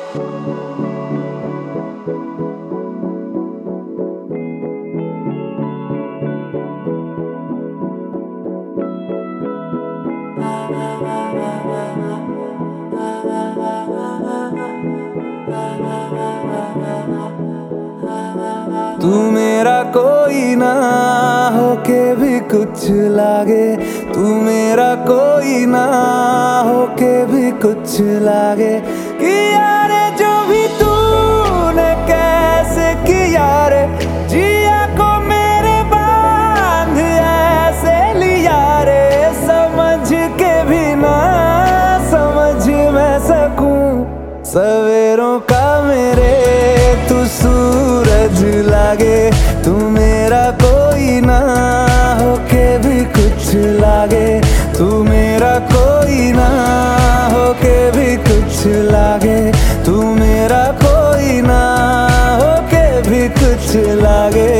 तू मेरा कोई ना होके भी कुछ लागे, तू मेरा कोई ना होके भी कुछ लागे। कि यारे जो भी तूने कैसे किया रे, जिया को मेरे बांध ऐसे लिया रे। समझ के भी ना समझ मैं सकूं सवेरों का मेरे तू सूरज लागे। तू मेरा कोई ना होके भी कुछ लागे, तू मेरा कोई ना होके भी कुछ लागे, तू मेरा कोई ना होके भी कुछ लागे।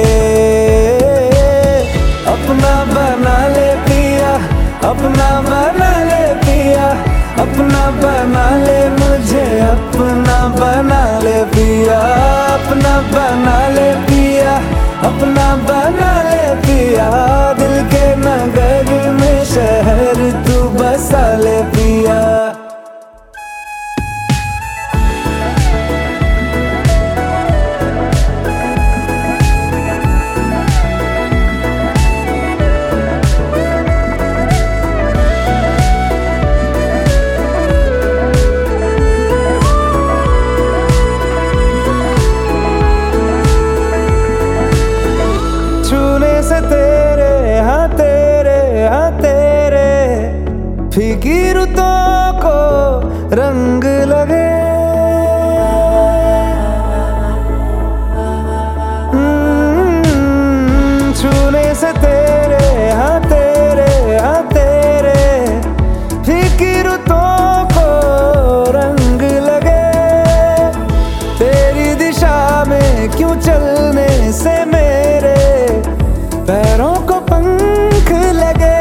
अपना बना ले पिया, अपना बना ले पिया, अपना बना ले मुझे, अपना बना ले पिया, अपना बना ले पिया, अपना बना ले पिया। दिल के नगर में शहर तू बसा ले पिया। फीकी रुतों को रंग लगे, छूने से तेरे हाँ तेरे फीकी रुतों को रंग लगे। तेरी दिशा में क्यों चलने से मेरे पैरों को पंख लगे।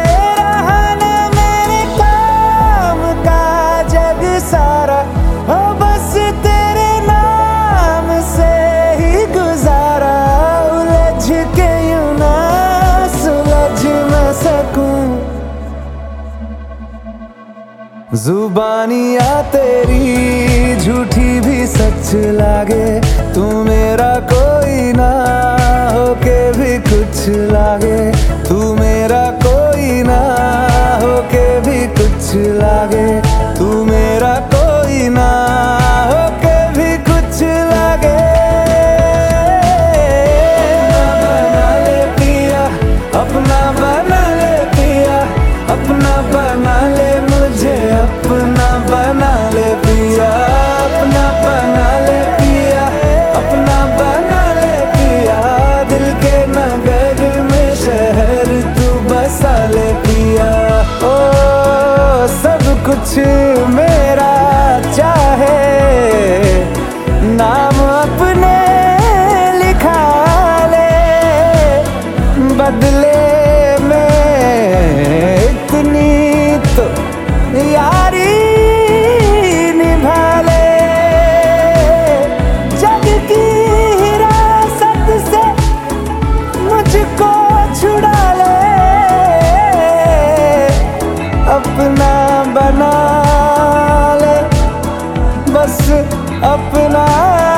जुबानियाँ तेरी झूठी भी सच लागे, तू मेरा कोई ना होके भी कुछ लागे, तू मेरा कोई ना होके भी कुछ लागे, तू मेरा कोई ना होके भी कुछ लागे। अपना बना ले पिया, अपना बना ले मुझे, अपना बना ले पिया, अपना बना ले पिया, अपना बना ले पिया। दिल के नगर में शहर तू बसा ले पिया। ओ सब कुछ मेरा चाहे, नाम अपने लिखा ले, बदले यारी निभा ले। जग की हिरासत से मुझको छुड़ा ले, अपना बना ले, बस अपना